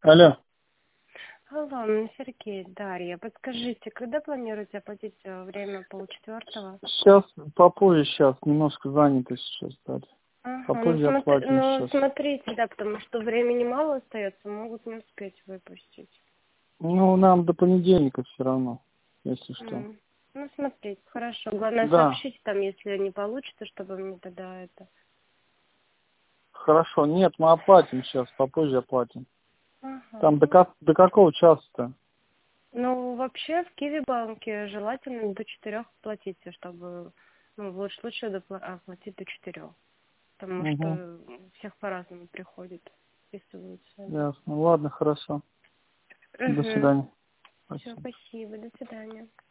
Алло. Алло, Сергей, Дарья, подскажите, когда планируете оплатить время полчетвертого? Сейчас, попозже сейчас, немножко занято сейчас, Дарья. Ага, Попозже оплатим сейчас. смотрите, да, потому что времени мало остается, могут не успеть выпустить. Ну, нам до понедельника все равно, если что. Ну, смотрите, хорошо. Главное, Да, сообщите там, если не получится, чтобы мне тогда это... хорошо. Нет, мы оплатим сейчас, попозже оплатим. Там Ага. до какого часа-то? Ну, вообще, в Киви-банке желательно до 4 платить, чтобы, ну, в лучшем случае оплатить до 4. Потому Угу, что у всех по-разному приходит, списываются. ясно. Ладно, хорошо. До Угу. свидания. Все, Спасибо. спасибо, до свидания.